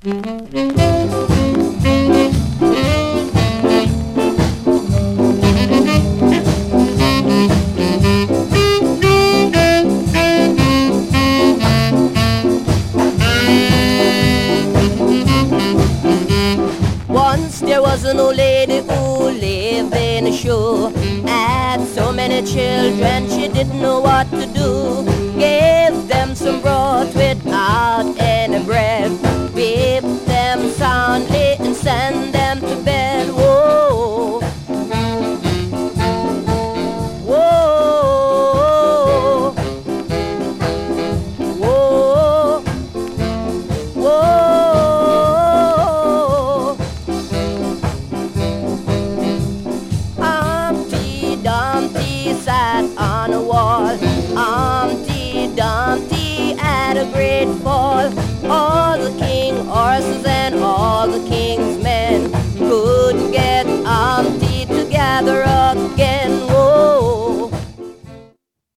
Once there was an old lady who lived in a shoe. Had so many children she didn't know what to do. Gave them some broth without any bread.